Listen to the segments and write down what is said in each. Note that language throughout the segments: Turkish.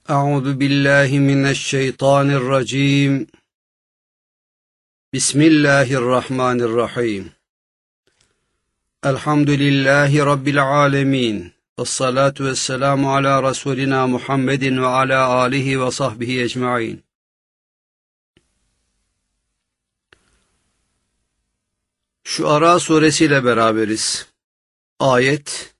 أعوذ بالله من الشيطان الرجيم. بسم الله الرحمن الرحيم. الحمد لله رب العالمين، والصلاة والسلام على رسولنا محمد وعلى آله وصحبه أجمعين. Şuara suresiyle beraberiz. Ayet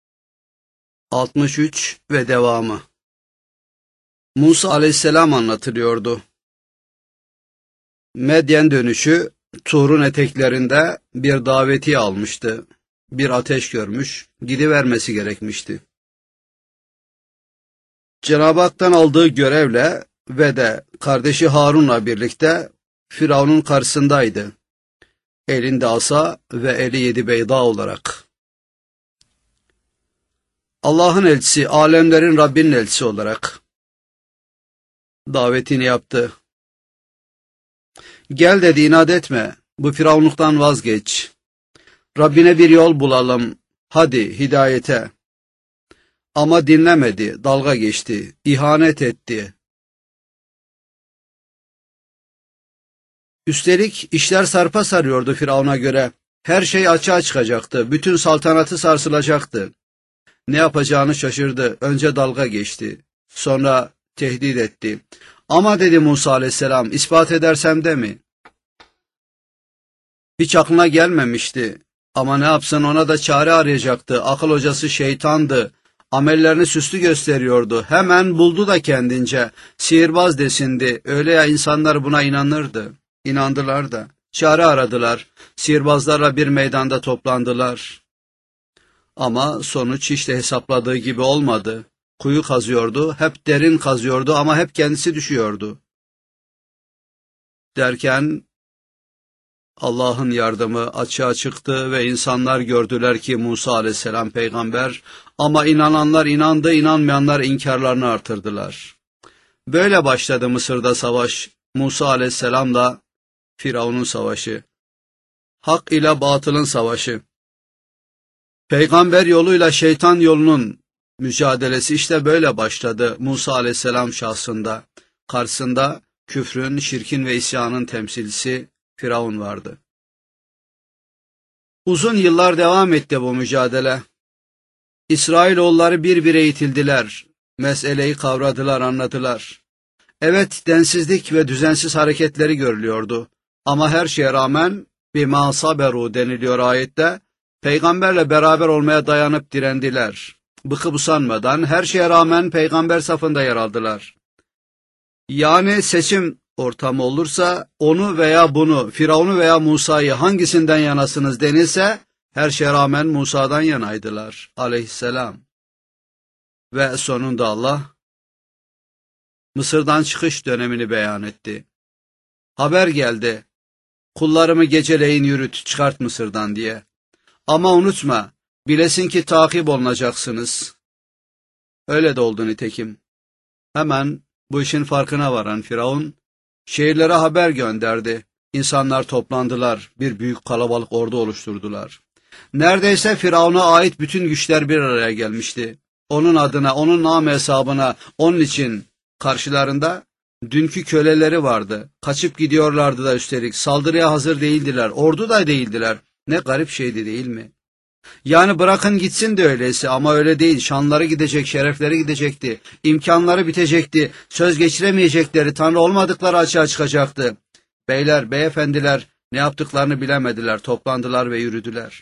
63 ve devamı. Musa aleyhisselam anlatılıyordu. Medyen dönüşü Tur'un eteklerinde bir davetiye almıştı. Bir ateş görmüş, gidivermesi gerekmişti. Cenab-ı Hak'tan aldığı görevle ve de kardeşi Harun'la birlikte Firavun'un karşısındaydı. Elinde asa ve eli 7 beyda olarak. Allah'ın elçisi, alemlerin Rabbinin elçisi olarak davetini yaptı. Gel dedi, inat etme, bu firavunluktan vazgeç. Rabbine bir yol bulalım, hadi hidayete. Ama dinlemedi, dalga geçti, ihanet etti. Üstelik işler sarpa sarıyordu Firavun'a göre. Her şey açığa çıkacaktı, bütün saltanatı sarsılacaktı. Ne yapacağını şaşırdı, önce dalga geçti, sonra tehdit etti. Ama dedi Musa aleyhisselam, ispat edersem de mi? Hiç aklına gelmemişti. Ama ne yapsın, ona da çare arayacaktı. Akıl hocası şeytandı. Amellerini süslü gösteriyordu. Hemen buldu da kendince. Sihirbaz desindi. Öyle ya, insanlar buna inanırdı. İnandılar da. Çare aradılar. Sihirbazlarla bir meydanda toplandılar. Ama sonuç hiç de hesapladığı gibi olmadı. Kuyu kazıyordu, hep derin kazıyordu ama hep kendisi düşüyordu. Derken Allah'ın yardımı açığa çıktı ve insanlar gördüler ki Musa aleyhisselam peygamber, ama inananlar inandı, inanmayanlar inkarlarını artırdılar. Böyle başladı Mısır'da savaş, Musa aleyhisselamla Firavun'un savaşı, hak ile batılın savaşı, peygamber yoluyla şeytan yolunun mücadelesi işte böyle başladı Musa aleyhisselam şahsında. Karşısında küfrün, şirkin ve isyanın temsilcisi Firavun vardı. Uzun yıllar devam etti bu mücadele. İsrailoğulları bir bir eğitildiler. Meseleyi kavradılar, anladılar. Evet, densizlik ve düzensiz hareketleri görülüyordu. Ama her şeye rağmen bima saberu deniliyor ayette. Peygamberle beraber olmaya dayanıp direndiler. Bıkıp usanmadan her şeye rağmen peygamber safında yer aldılar. Yani seçim ortamı olursa onu veya bunu, Firavun'u veya Musa'yı hangisinden yanasınız denilse her şeye rağmen Musa'dan yanaydılar aleyhisselam. Ve sonunda Allah Mısır'dan çıkış dönemini beyan etti. Haber geldi, kullarımı geceleyin yürüt, çıkart Mısır'dan diye. Ama unutma, bilesin ki takip olunacaksınız. Öyle de oldu nitekim. Hemen bu işin farkına varan Firavun, şehirlere haber gönderdi. İnsanlar toplandılar, bir büyük kalabalık ordu oluşturdular. Neredeyse Firavun'a ait bütün güçler bir araya gelmişti. Onun adına, onun namı hesabına, onun için karşılarında dünkü köleleri vardı. Kaçıp gidiyorlardı da üstelik, saldırıya hazır değildiler, ordu da değildiler. Ne garip şeydi değil mi? Yani bırakın gitsin de öyleyse, ama öyle değil. Şanları gidecek, şerefleri gidecekti, imkanları bitecekti, söz geçiremeyecekleri, Tanrı olmadıkları açığa çıkacaktı. Beyler, beyefendiler ne yaptıklarını bilemediler, toplandılar ve yürüdüler.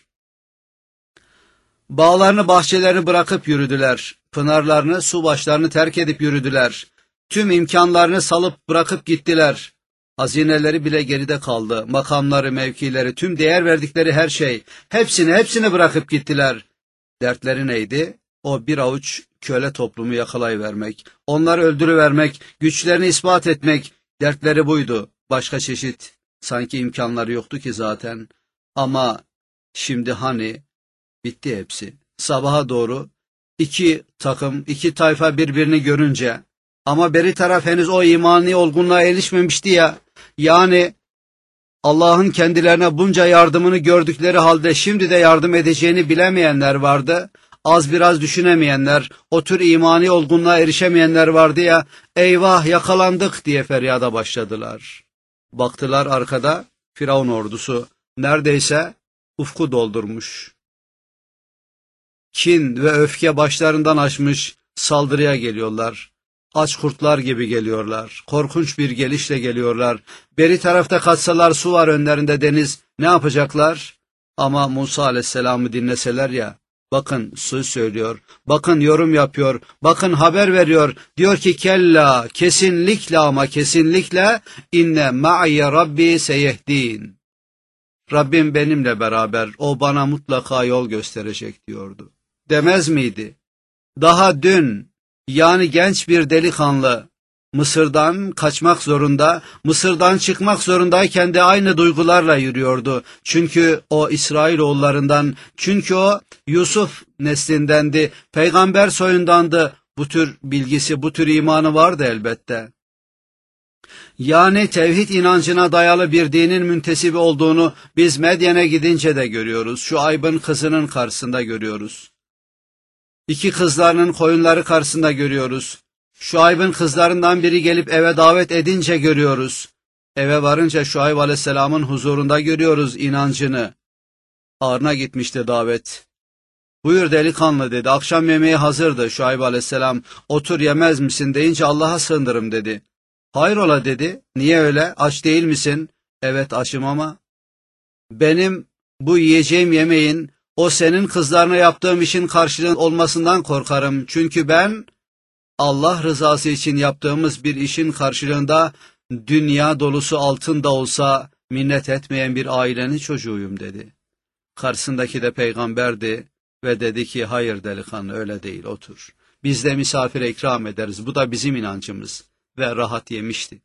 Bağlarını, bahçelerini bırakıp yürüdüler, pınarlarını, su başlarını terk edip yürüdüler. Tüm imkanlarını salıp bırakıp gittiler. Hazineleri bile geride kaldı, makamları, mevkileri, tüm değer verdikleri her şey, hepsini bırakıp gittiler. Dertleri neydi? O bir avuç köle toplumu yakalayıvermek, onları öldürüvermek, güçlerini ispat etmek, dertleri buydu. Başka çeşit sanki imkanları yoktu ki zaten. Ama şimdi hani bitti hepsi. Sabaha doğru iki takım, iki tayfa birbirini görünce, ama beri taraf henüz o imani olgunluğa erişmemişti ya, yani Allah'ın kendilerine bunca yardımını gördükleri halde şimdi de yardım edeceğini bilemeyenler vardı. az biraz düşünemeyenler, o tür imani olgunluğa erişemeyenler vardı ya, eyvah yakalandık diye feryada başladılar. Baktılar arkada Firavun ordusu neredeyse ufku doldurmuş. Kin ve öfke başlarından aşmış, saldırıya geliyorlar. Aç kurtlar gibi geliyorlar. Korkunç bir gelişle geliyorlar. Beri tarafta kaçsalar su var önlerinde deniz. Ne yapacaklar? Ama Musa aleyhisselamı dinleseler ya, bakın söz söylüyor, bakın yorum yapıyor, bakın haber veriyor. Diyor ki kella, kesinlikle ama kesinlikle inne ma'ye rabbi seyehdin. Rabbim benimle beraber, o bana mutlaka yol gösterecek diyordu. Demez miydi? Daha dün, yani genç bir delikanlı Mısır'dan kaçmak zorunda, Mısır'dan çıkmak zorundayken de aynı duygularla yürüyordu. Çünkü o İsrailoğullarından, çünkü o Yusuf neslindendi, peygamber soyundandı. Bu tür bilgisi, bu tür imanı vardı elbette. Yani tevhid inancına dayalı bir dinin müntesibi olduğunu biz Medyen'e gidince de görüyoruz. Şuayb'ın kızının karşısında görüyoruz. İki kızlarının koyunları karşısında görüyoruz. Şuayb'ın kızlarından biri gelip eve davet edince görüyoruz. Eve varınca Şuayb aleyhisselamın huzurunda görüyoruz inancını. Ağrına gitmişti davet. Buyur delikanlı dedi. Akşam yemeği hazırdı. Şuayb aleyhisselam otur yemez misin deyince Allah'a sığınırım dedi. Hayrola dedi. Niye öyle? Aç değil misin? Evet açım ama benim bu yiyeceğim yemeğin o senin kızlarına yaptığım işin karşılığı olmasından korkarım. Çünkü ben Allah rızası için yaptığımız bir işin karşılığında dünya dolusu altın da olsa minnet etmeyen bir ailenin çocuğuyum dedi. Karşısındaki de peygamberdi ve dedi ki hayır delikanlı öyle değil otur. Biz de misafire ikram ederiz. Bu da bizim inancımız ve rahat yemişti.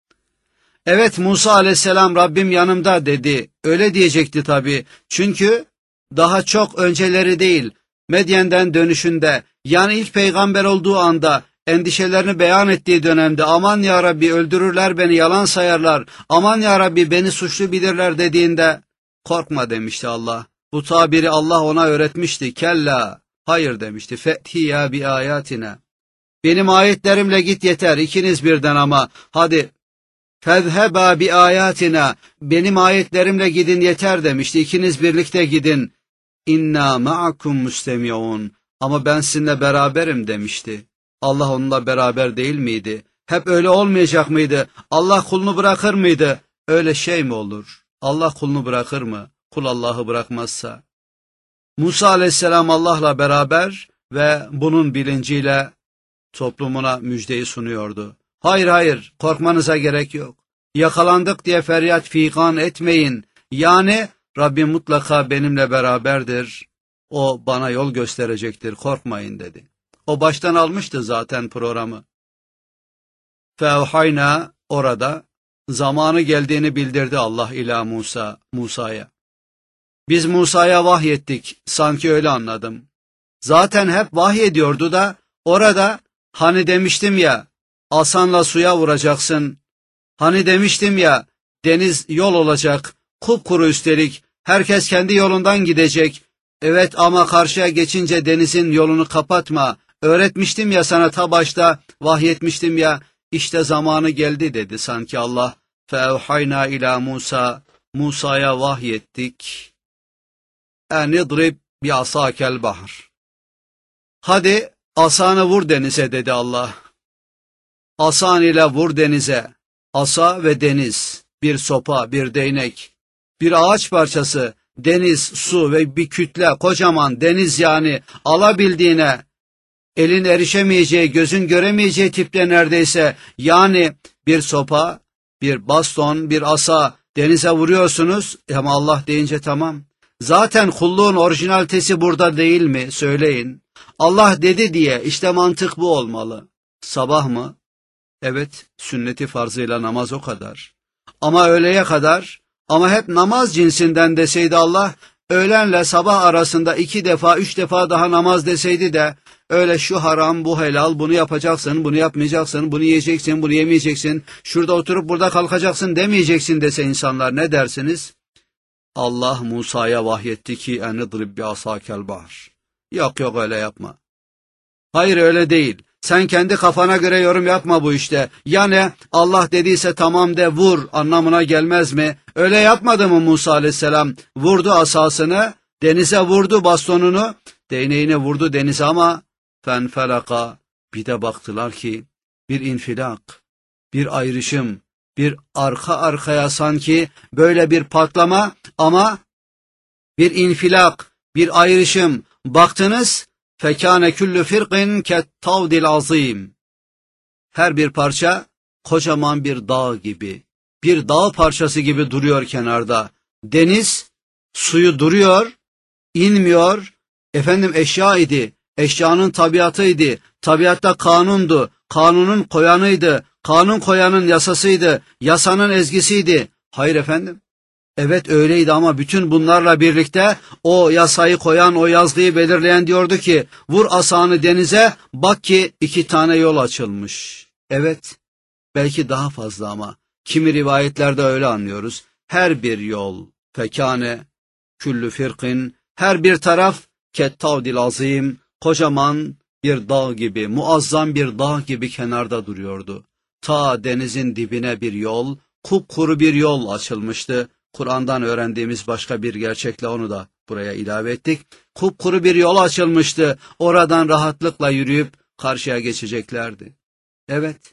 Evet Musa aleyhisselam Rabbim yanımda dedi. Öyle diyecekti tabii. Çünkü daha çok önceleri değil, Medyen'den dönüşünde, yani ilk peygamber olduğu anda, endişelerini beyan ettiği dönemde, aman ya Rabbi öldürürler beni, yalan sayarlar, aman ya Rabbi beni suçlu bilirler dediğinde, korkma demişti Allah. Bu tabiri Allah ona öğretmişti. Kella, hayır demişti. Fethiya bi ayatine. Benim ayetlerimle git yeter, ikiniz birden ama, hadi. Fezheba bi ayatina, benim ayetlerimle gidin yeter demişti. İkiniz birlikte gidin. İnna ma'akum mustemi'un, ama ben sizinle beraberim demişti. Allah onunla beraber değil miydi? Hep öyle olmayacak mıydı? Allah kulunu bırakır mıydı? Öyle şey mi olur? Allah kulunu bırakır mı? Kul Allah'ı bırakmazsa. Musa aleyhisselam Allah'la beraber ve bunun bilinciyle toplumuna müjdeyi sunuyordu. Hayır hayır, korkmanıza gerek yok. Yakalandık diye feryat figan etmeyin. Yani Rabbim mutlaka benimle beraberdir. O bana yol gösterecektir, korkmayın dedi. O baştan almıştı zaten programı. Fevhayna, orada zamanı geldiğini bildirdi Allah ila Musa'ya. Biz Musa'ya vahyettik, sanki öyle anladım. Zaten hep vahyediyordu da orada hani demiştim ya, asanla suya vuracaksın. Hani demiştim ya, deniz yol olacak, kupkuru üstelik, herkes kendi yolundan gidecek. Evet ama karşıya geçince denizin yolunu kapatma. Öğretmiştim ya sana, ta başta vahyetmiştim ya, işte zamanı geldi dedi sanki Allah. Fevhayna ila Musa, Musa'ya vahyettik. Enidrib bi asakel bahr. Hadi asanı vur denize dedi Allah. Asan ile vur denize. Asa ve deniz, bir sopa, bir değnek, bir ağaç parçası, deniz, su ve bir kütle, kocaman deniz, yani alabildiğine, elin erişemeyeceği, gözün göremeyeceği tipte neredeyse, yani bir sopa, bir baston, bir asa denize vuruyorsunuz ama Allah deyince tamam. Zaten kulluğun orijinalitesi burada değil mi? Söyleyin. Allah dedi diye, işte mantık bu olmalı. Sabah mı? Evet, sünneti farzıyla namaz o kadar. Ama öğleye kadar, ama hep namaz cinsinden deseydi Allah, öğlenle sabah arasında 2 defa, 3 defa daha namaz deseydi de, öyle şu haram, bu helal, bunu yapacaksın, bunu yapmayacaksın, bunu yiyeceksin, bunu yemeyeceksin, şurada oturup burada kalkacaksın demeyeceksin dese insanlar, ne dersiniz? Allah Musa'ya vahyetti ki enidrib bi asakel bahr. Yok yok, öyle yapma. Hayır, öyle değil. Sen kendi kafana göre yorum yapma bu işte. Yani Allah dediyse tamam de, vur anlamına gelmez mi? Öyle yapmadı mı Musa aleyhisselam? Vurdu asasını, denize vurdu bastonunu, değneğini vurdu denize ama fenfelaka, bir de baktılar ki bir infilak, bir ayrışım, bir arka arkaya sanki böyle bir patlama ama bir infilak, bir ayrışım. Baktınız, fekâne küllü firqin kettavdil azîm. Her bir parça kocaman bir dağ gibi, bir dağ parçası gibi duruyor kenarda. Deniz suyu duruyor, inmiyor. Efendim, eşya idi, eşyanın tabiatıydı, tabiatta kanundu, kanunun koyanıydı, kanun koyanın yasasıydı, yasanın ezgisiydi. Hayır efendim. Evet öyleydi ama bütün bunlarla birlikte o yasayı koyan, o yazgıyı belirleyen diyordu ki vur asanı denize, bak ki 2 tane yol açılmış. Evet, belki daha fazla ama kimi rivayetlerde öyle anlıyoruz. Her bir yol fekâne küllü firkin, her bir taraf kettavdil azim, kocaman bir dağ gibi, muazzam bir dağ gibi kenarda duruyordu. Ta denizin dibine bir yol, kupkuru bir yol açılmıştı. Kur'an'dan öğrendiğimiz başka bir gerçekle onu da buraya ilave ettik. Kupkuru bir yol açılmıştı. Oradan rahatlıkla yürüyüp karşıya geçeceklerdi. Evet.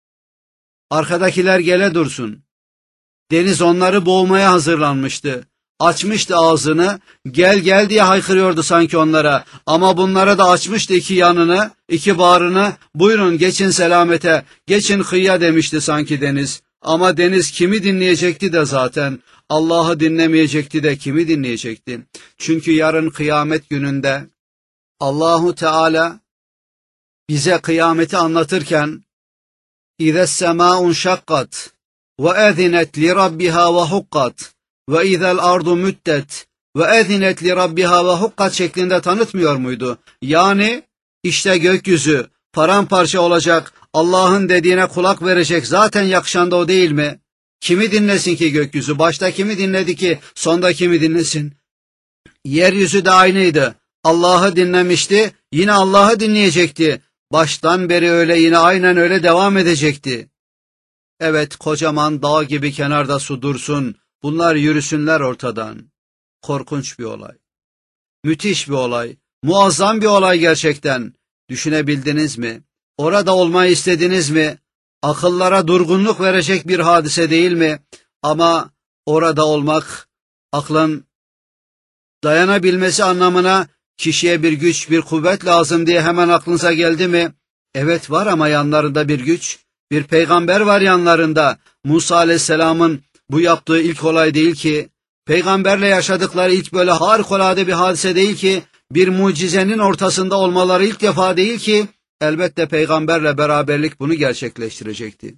Arkadakiler gele dursun. Deniz onları boğmaya hazırlanmıştı. Açmıştı ağzını, gel gel diye haykırıyordu sanki onlara. Ama bunlara da açmıştı 2 yanını, 2 bağrını. Buyurun geçin selamete, geçin kıyıya demişti sanki deniz. Ama deniz kimi dinleyecekti de zaten? Allah'ı dinlemeyecekti de kimi dinleyecekti? Çünkü yarın kıyamet gününde Allahu Teala bize kıyameti anlatırken İze semâun şakkat ve ezinet li rabbiha ve hukkat ve izel ardu müddet ve ezinet li rabbiha ve hukkat şeklinde tanıtmıyor muydu? Yani işte gökyüzü paramparça olacak, Allah'ın dediğine kulak verecek, zaten yakışan da o değil mi? Kimi dinlesin ki gökyüzü? Başta kimi dinledi ki sonda kimi dinlesin? Yeryüzü de aynıydı. Allah'ı dinlemişti, yine Allah'ı dinleyecekti. Baştan beri öyle, yine aynen öyle devam edecekti. Evet, kocaman dağ gibi kenarda su dursun, bunlar yürüsünler ortadan. Korkunç bir olay. Müthiş bir olay. Muazzam bir olay gerçekten. Düşünebildiniz mi? Orada olmayı istediniz mi? Akıllara durgunluk verecek bir hadise değil mi? Ama orada olmak, aklın dayanabilmesi anlamına kişiye bir güç, bir kuvvet lazım diye hemen aklınıza geldi mi? Evet var ama yanlarında bir güç, bir peygamber var yanlarında. Musa aleyhisselamın bu yaptığı ilk olay değil ki, peygamberle yaşadıkları ilk böyle harikulade bir hadise değil ki, bir mucizenin ortasında olmaları ilk defa değil ki, elbette peygamberle beraberlik bunu gerçekleştirecekti.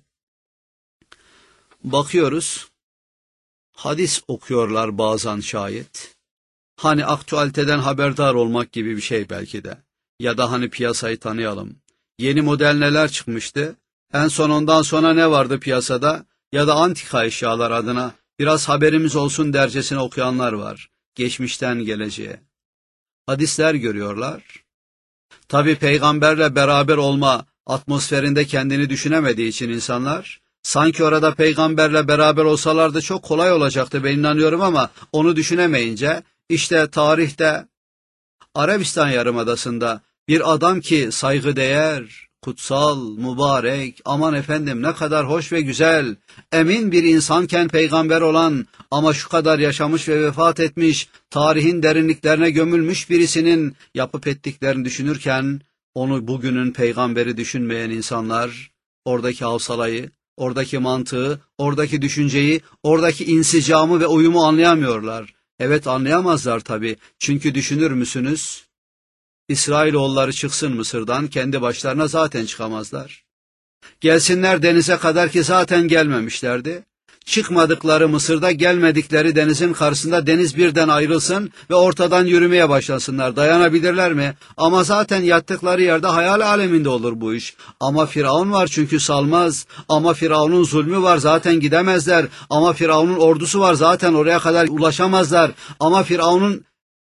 Bakıyoruz, hadis okuyorlar bazen şayet. Hani aktüaliteden haberdar olmak gibi bir şey belki de. Ya da hani piyasayı tanıyalım. Yeni model neler çıkmıştı? En son ondan sonra ne vardı piyasada? Ya da antika eşyalar adına biraz haberimiz olsun dercesine okuyanlar var. Geçmişten geleceğe. Hadisler görüyorlar. Tabi peygamberle beraber olma atmosferinde kendini düşünemediği için insanlar, sanki orada peygamberle beraber olsalardı çok kolay olacaktı ben inanıyorum ama onu düşünemeyince, işte tarihte Arabistan Yarımadası'nda bir adam ki saygıdeğer, kutsal, mübarek, aman efendim ne kadar hoş ve güzel, emin bir insanken peygamber olan ama şu kadar yaşamış ve vefat etmiş, tarihin derinliklerine gömülmüş birisinin yapıp ettiklerini düşünürken, onu bugünün peygamberi düşünmeyen insanlar, oradaki havsalayı, oradaki mantığı, oradaki düşünceyi, oradaki insicamı ve uyumu anlayamıyorlar. Evet anlayamazlar tabii. Çünkü düşünür müsünüz? İsrailoğulları çıksın Mısır'dan, kendi başlarına zaten çıkamazlar. Gelsinler denize kadar ki zaten gelmemişlerdi. Çıkmadıkları Mısır'da, gelmedikleri denizin karşısında deniz birden ayrılsın ve ortadan yürümeye başlasınlar. Dayanabilirler mi? Ama zaten yattıkları yerde hayal aleminde olur bu iş. Ama Firavun var çünkü salmaz. Ama Firavun'un zulmü var, zaten gidemezler. Ama Firavun'un ordusu var, zaten oraya kadar ulaşamazlar. Ama Firavun'un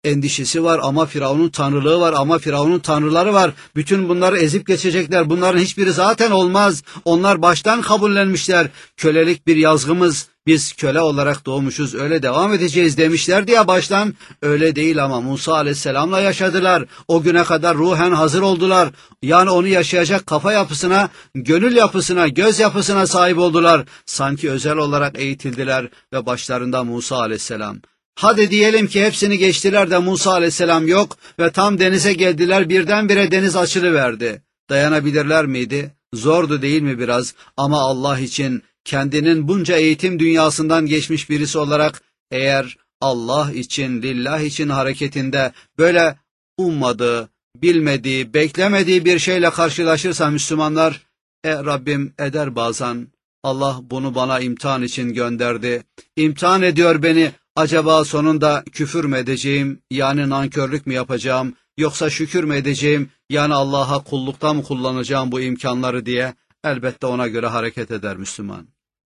endişesi var ama Firavun'un tanrılığı var ama Firavun'un tanrıları var. Bütün bunları ezip geçecekler. Bunların hiçbiri zaten olmaz. Onlar baştan kabullenmişler. Kölelik bir yazgımız. Biz köle olarak doğmuşuz. Öyle devam edeceğiz demişler diye baştan. Öyle değil ama Musa aleyhisselamla yaşadılar. O güne kadar ruhen hazır oldular. Yani onu yaşayacak kafa yapısına, gönül yapısına, göz yapısına sahip oldular. Sanki özel olarak eğitildiler ve başlarında Musa aleyhisselam. Hadi diyelim ki hepsini geçtiler de Musa aleyhisselam yok ve tam denize geldiler, birdenbire deniz açılıverdi. Dayanabilirler miydi? Zordu değil mi biraz? Ama Allah için, kendinin bunca eğitim dünyasından geçmiş birisi olarak, eğer Allah için, lillah için hareketinde böyle ummadığı, bilmediği, beklemediği bir şeyle karşılaşırsa Müslümanlar, Rabbim eder bazen. Allah bunu bana imtihan için gönderdi. İmtihan ediyor beni. Acaba sonunda küfür mü edeceğim, yani nankörlük mü yapacağım, yoksa şükür mü edeceğim, yani Allah'a kullukta mı kullanacağım bu imkanları diye elbette ona göre hareket eder Müslüman.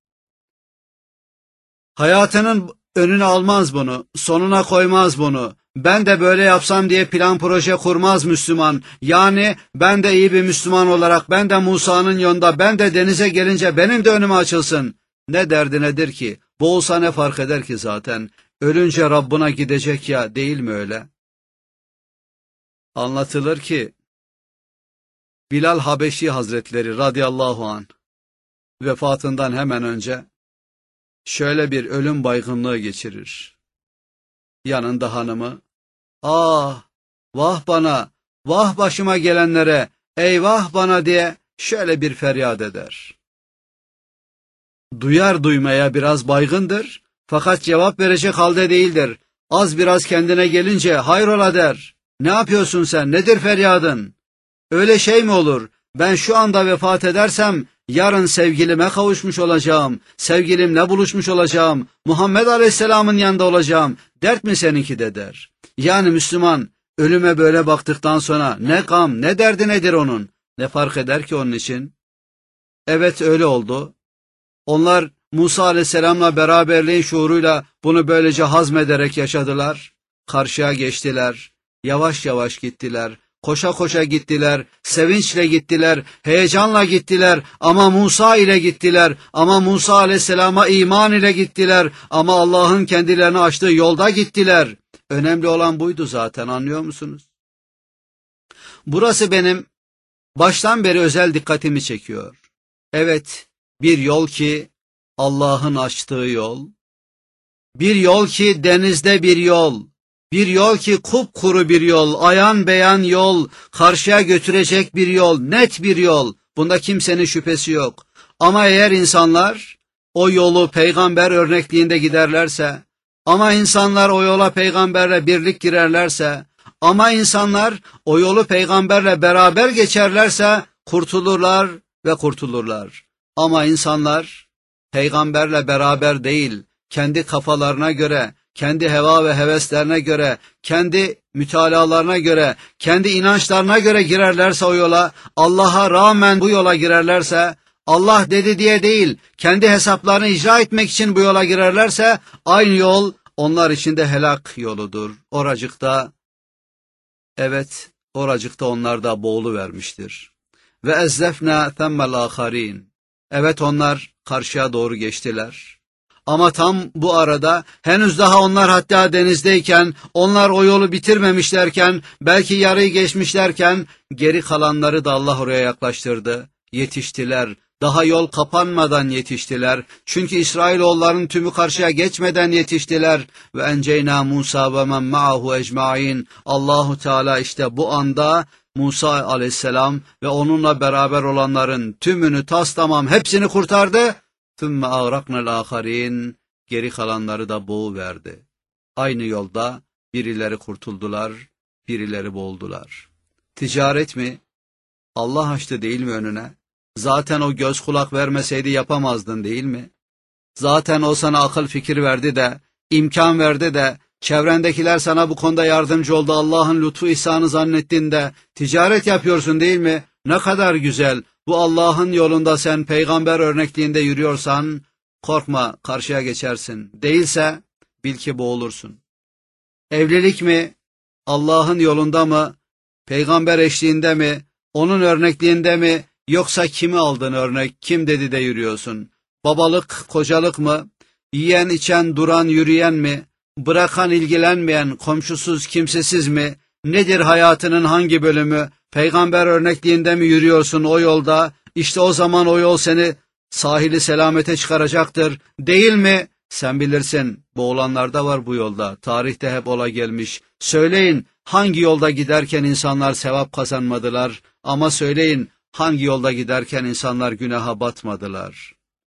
Hayatının önüne almaz bunu, sonuna koymaz bunu. Ben de böyle yapsam diye plan proje kurmaz Müslüman. Yani ben de iyi bir Müslüman olarak, ben de Musa'nın yolunda, ben de denize gelince benim de önüme açılsın. Ne derdi nedir ki? Boğulsa ne fark eder ki zaten? Ölünce Rabbına gidecek ya, değil mi öyle? Anlatılır ki Bilal Habeşi Hazretleri radıyallahu anh vefatından hemen önce şöyle bir ölüm baygınlığı geçirir. Yanında hanımı, "Ah, vah bana, vah başıma gelenlere, eyvah bana" diye şöyle bir feryat eder. Duyar duymaya biraz baygındır, fakat cevap verecek halde değildir. Az biraz kendine gelince hayrola der. "Ne yapıyorsun sen, nedir feryadın? Öyle şey mi olur? Ben şu anda vefat edersem yarın sevgilime kavuşmuş olacağım, sevgilimle buluşmuş olacağım, Muhammed Aleyhisselam'ın yanında olacağım. Dert mi seninki?" de der. Yani Müslüman ölüme böyle baktıktan sonra ne gam, ne derdi nedir onun? Ne fark eder ki onun için? Evet, öyle oldu. Onlar Musa aleyhisselamla beraberliğin şuuruyla bunu böylece hazmederek yaşadılar. Karşıya geçtiler, yavaş yavaş gittiler, koşa koşa gittiler, sevinçle gittiler, heyecanla gittiler ama Musa ile gittiler, ama Musa aleyhisselama iman ile gittiler, ama Allah'ın kendilerine açtığı yolda gittiler. Önemli olan buydu zaten, anlıyor musunuz? Burası benim baştan beri özel dikkatimi çekiyor. Evet, bir yol ki Allah'ın açtığı yol, bir yol ki denizde bir yol, bir yol ki kupkuru bir yol, ayan beyan yol, karşıya götürecek bir yol, net bir yol. Bunda kimsenin şüphesi yok. Ama eğer insanlar o yolu peygamber örnekliğinde giderlerse, ama insanlar o yola peygamberle birlik girerlerse, ama insanlar o yolu peygamberle beraber geçerlerse kurtulurlar ve kurtulurlar. Ama insanlar peygamberle beraber değil, kendi kafalarına göre, kendi heva ve heveslerine göre, kendi mütalalarına göre, kendi inançlarına göre girerlerse o yola, Allah'a rağmen bu yola girerlerse, Allah dedi diye değil, kendi hesaplarını icra etmek için bu yola girerlerse, aynı yol onlar için de helak yoludur. Oracıkta, evet, oracıkta onlar da boğuluvermiştir. Ve ezzefna themmel aharin. Evet, onlar karşıya doğru geçtiler. Ama tam bu arada, henüz daha onlar hatta denizdeyken, onlar o yolu bitirmemişlerken, belki yarıyı geçmişlerken, geri kalanları da Allah oraya yaklaştırdı. Yetiştiler. Daha yol kapanmadan yetiştiler. Çünkü İsrailoğulların tümü karşıya geçmeden yetiştiler. Ve enceyna Musa ve men ma'ahu ecmaîn. Allahu Teala işte bu anda Musa aleyhisselam ve onunla beraber olanların tümünü tastamam hepsini kurtardı. ثُمَّ أَغْرَقْنَا الْآخَرِينَ. Geri kalanları da boğuverdi. Aynı yolda birileri kurtuldular, birileri boğuldular. Ticaret mi? Allah açtı değil mi önüne? Zaten o göz kulak vermeseydi yapamazdın değil mi? Zaten o sana akıl fikir verdi de, imkan verdi de, çevrendekiler sana bu konuda yardımcı oldu, Allah'ın lütfu ihsanı zannettin de, ticaret yapıyorsun değil mi? Ne kadar güzel. Bu Allah'ın yolunda sen peygamber örnekliğinde yürüyorsan, korkma, karşıya geçersin. Değilse bil ki boğulursun. Evlilik mi? Allah'ın yolunda mı, peygamber eşliğinde mi, onun örnekliğinde mi, yoksa kimi aldın örnek, kim dedi de yürüyorsun? Babalık, kocalık mı, yiyen, içen, duran, yürüyen mi, bırakan, ilgilenmeyen, komşusuz, kimsesiz mi? Nedir hayatının hangi bölümü? Peygamber örnekliğinde mi yürüyorsun o yolda? İşte o zaman o yol seni sahili selamete çıkaracaktır. Değil mi? Sen bilirsin. Boğulanlar da var bu yolda. Tarihte hep ola gelmiş. Söyleyin, hangi yolda giderken insanlar sevap kazanmadılar? Ama söyleyin, hangi yolda giderken insanlar günaha batmadılar?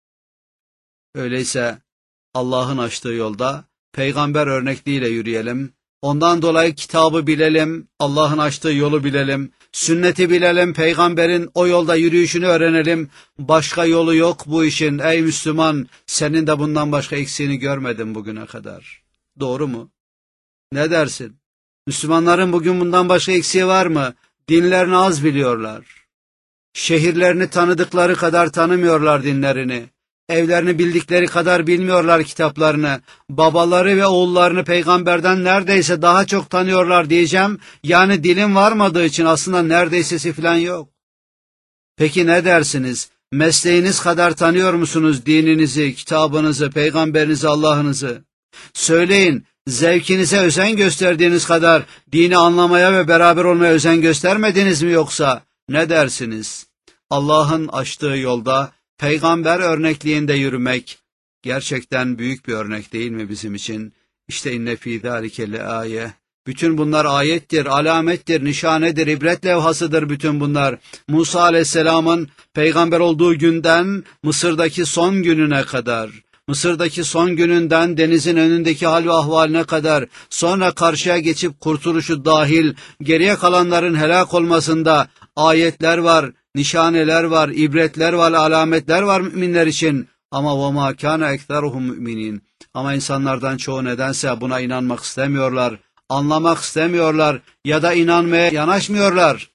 Öyleyse Allah'ın açtığı yolda peygamber örnekliğiyle yürüyelim. Ondan dolayı kitabı bilelim, Allah'ın açtığı yolu bilelim, sünneti bilelim, peygamberin o yolda yürüyüşünü öğrenelim. Başka yolu yok bu işin ey Müslüman, senin de bundan başka eksiğini görmedim bugüne kadar. Doğru mu? Ne dersin? Müslümanların bugün bundan başka eksiği var mı? Dinlerini az biliyorlar. Şehirlerini tanıdıkları kadar tanımıyorlar dinlerini. Evlerini bildikleri kadar bilmiyorlar kitaplarını. Babaları ve oğullarını peygamberden neredeyse daha çok tanıyorlar diyeceğim. Yani dilim varmadığı için aslında neredeysesi falan yok. Peki ne dersiniz? Mesleğiniz kadar tanıyor musunuz dininizi, kitabınızı, peygamberinizi, Allah'ınızı? Söyleyin, zevkinize özen gösterdiğiniz kadar dini anlamaya ve beraber olmaya özen göstermediniz mi yoksa? Ne dersiniz? Allah'ın açtığı yolda peygamber örnekliğinde yürümek gerçekten büyük bir örnek değil mi bizim için? İşte inne fî zâlike leâye. Bütün bunlar ayettir, alamettir, nişanedir, ibret levhasıdır bütün bunlar. Musa aleyhisselamın peygamber olduğu günden Mısır'daki son gününe kadar, Mısır'daki son gününden denizin önündeki hal ve ahvaline kadar, sonra karşıya geçip kurtuluşu dahil, geriye kalanların helak olmasında ayetler var, nişaneler var, ibretler var, alametler var müminler için. Ama وَمَا كَانَ اَكْثَرُهُمْ مُؤْمِنِينَ. Ama insanlardan çoğu nedense buna inanmak istemiyorlar, anlamak istemiyorlar ya da inanmaya yanaşmıyorlar.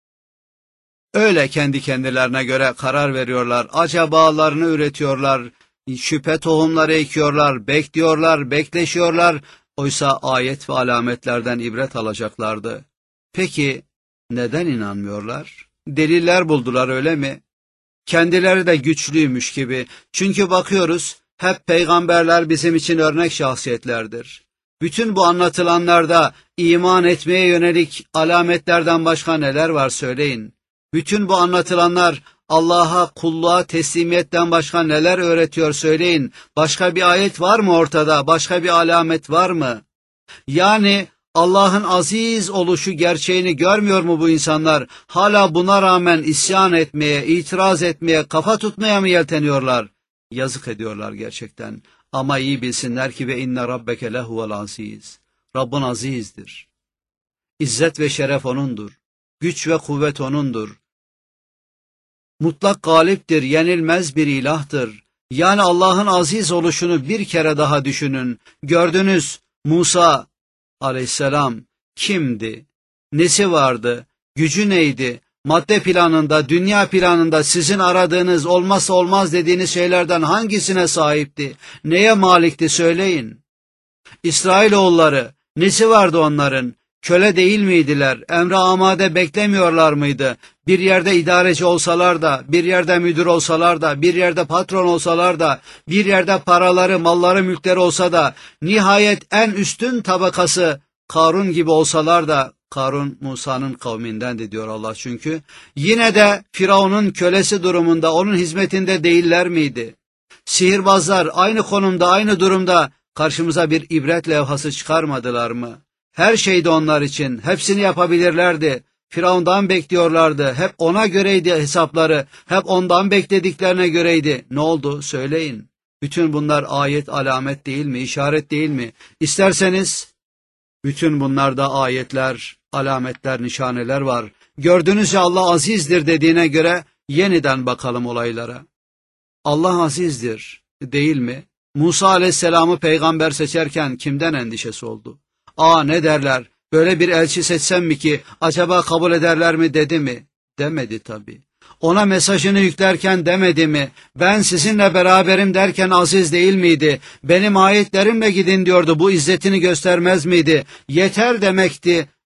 Öyle kendi kendilerine göre karar veriyorlar, acabalarını üretiyorlar, şüphe tohumları ekiyorlar, bekliyorlar, bekleşiyorlar. Oysa ayet ve alametlerden ibret alacaklardı. Peki neden inanmıyorlar? Deliller buldular öyle mi? Kendileri de güçlüymüş gibi. Çünkü bakıyoruz hep peygamberler bizim için örnek şahsiyetlerdir. Bütün bu anlatılanlarda iman etmeye yönelik alametlerden başka neler var söyleyin. Bütün bu anlatılanlar Allah'a kulluğa teslimiyetten başka neler öğretiyor söyleyin. Başka bir ayet var mı ortada? Başka bir alamet var mı? Yani Allah'ın aziz oluşu gerçeğini görmüyor mu bu insanlar? Hala buna rağmen isyan etmeye, itiraz etmeye, kafa tutmaya mı yelteniyorlar? Yazık ediyorlar gerçekten. Ama iyi bilsinler ki ve inne rabbeke lehuvel aziz. Rabbin azizdir. İzzet ve şeref O'nundur. Güç ve kuvvet O'nundur. Mutlak galiptir, yenilmez bir ilahtır. Yani Allah'ın aziz oluşunu bir kere daha düşünün. Gördünüz Musa aleyhisselam kimdi? Nesi vardı? Gücü neydi? Madde planında, dünya planında sizin aradığınız, olmazsa olmaz dediğiniz şeylerden hangisine sahipti? Neye malikti söyleyin. İsrailoğulları, nesi vardı onların? Köle değil miydiler? Emre amade beklemiyorlar mıydı? Bir yerde idareci olsalar da, bir yerde müdür olsalar da, bir yerde patron olsalar da, bir yerde paraları, malları, mülkleri olsa da, nihayet en üstün tabakası Karun gibi olsalar da, Karun Musa'nın kavmindendi diyor Allah çünkü, yine de Firavun'un kölesi durumunda, onun hizmetinde değiller miydi? Sihirbazlar aynı konumda, aynı durumda karşımıza bir ibret levhası çıkarmadılar mı? Her şeydi onlar için, hepsini yapabilirlerdi. Firavundan bekliyorlardı, hep ona göreydi hesapları, hep ondan beklediklerine göreydi. Ne oldu söyleyin. Bütün bunlar ayet, alamet değil mi, işaret değil mi? İsterseniz bütün bunlarda ayetler, alametler, nişaneler var. Gördünüz ya Allah azizdir dediğine göre yeniden bakalım olaylara. Allah azizdir değil mi? Musa aleyhisselamı peygamber seçerken kimden endişesi oldu? Ne derler, böyle bir elçi seçsem mi ki acaba kabul ederler mi dedi mi? Demedi tabii. Ona mesajını yüklerken demedi mi? Ben sizinle beraberim derken aziz değil miydi? Benim ayetlerimle gidin diyordu, bu izzetini göstermez miydi? Yeter demekti.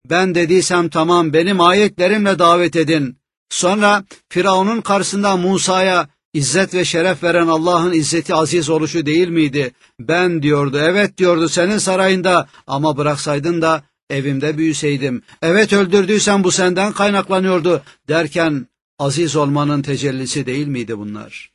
Ben dediysem tamam, benim ayetlerimle davet edin. Sonra Firavun'un karşısında Musa'ya İzzet ve şeref veren Allah'ın izzeti aziz oluşu değil miydi? Ben diyordu, evet diyordu, senin sarayında, ama bıraksaydın da evimde büyüseydim. Evet, öldürdüysen bu senden kaynaklanıyordu derken aziz olmanın tecellisi değil miydi bunlar?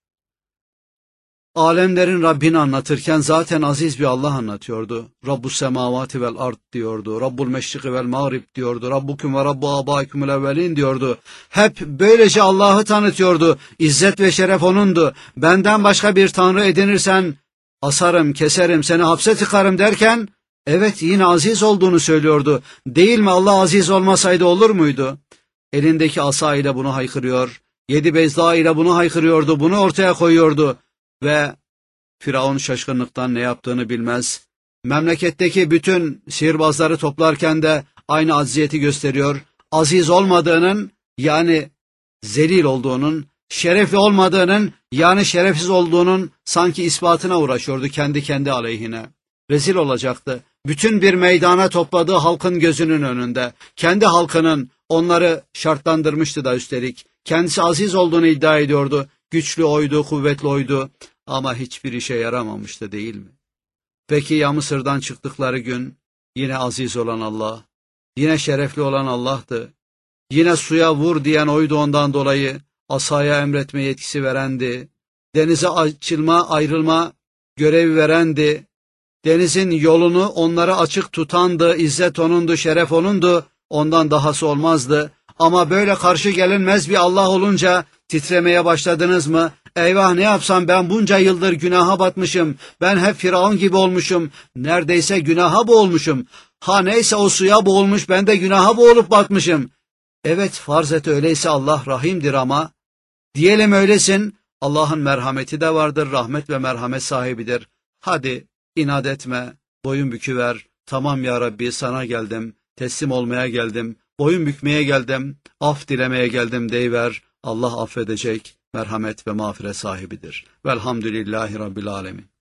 Alemlerin Rabbini anlatırken zaten aziz bir Allah anlatıyordu. Rabbus semavati vel ard diyordu. Rabbul meşriki vel mağrib diyordu. Rabbukum ve Rabbu abaikumul evvelin diyordu. Hep böylece Allah'ı tanıtıyordu. İzzet ve şeref O'nundu. Benden başka bir tanrı edinirsen asarım, keserim, seni hapse tıkarım derken evet, yine aziz olduğunu söylüyordu. Değil mi, Allah aziz olmasaydı olur muydu? Elindeki asa ile bunu haykırıyor. 7 bezda ile bunu haykırıyordu. Bunu ortaya koyuyordu. Ve Firavun şaşkınlıktan ne yaptığını bilmez. Memleketteki bütün sihirbazları toplarken de aynı acziyeti gösteriyor. Aziz olmadığının, yani zelil olduğunun, şerefli olmadığının, yani şerefsiz olduğunun sanki ispatına uğraşıyordu kendi aleyhine. Rezil olacaktı. Bütün bir meydana topladığı halkın gözünün önünde. Kendi halkının, onları şartlandırmıştı da üstelik. Kendisi aziz olduğunu iddia ediyordu. Güçlü oydu, kuvvetli oydu. Ama hiçbir işe yaramamıştı, değil mi? Peki ya Mısır'dan çıktıkları gün yine aziz olan Allah, yine şerefli olan Allah'tı. Yine suya vur diyen oydu, ondan dolayı asaya emretme yetkisi verendi. Denize açılma, ayrılma görevi verendi. Denizin yolunu onlara açık tutandı. İzzet O'nundu, şeref O'nundu. Ondan dahası olmazdı. Ama böyle karşı gelinmez bir Allah olunca titremeye başladınız mı? Eyvah, ne yapsam, ben bunca yıldır günaha batmışım. Ben hep Firavun gibi olmuşum. Neredeyse günaha boğulmuşum. Ha neyse, o suya boğulmuş, ben de günaha boğulup batmışım. Evet, farz et öyleyse Allah rahimdir ama diyelim öylesin. Allah'ın merhameti de vardır, rahmet ve merhamet sahibidir. Hadi inat etme, boyun büküver. Tamam ya Rabbi, sana geldim, teslim olmaya geldim, boyun bükmeye geldim, af dilemeye geldim deyiver. Allah affedecek, merhamet ve mağfiret sahibidir. Velhamdülillahi Rabbil alemin.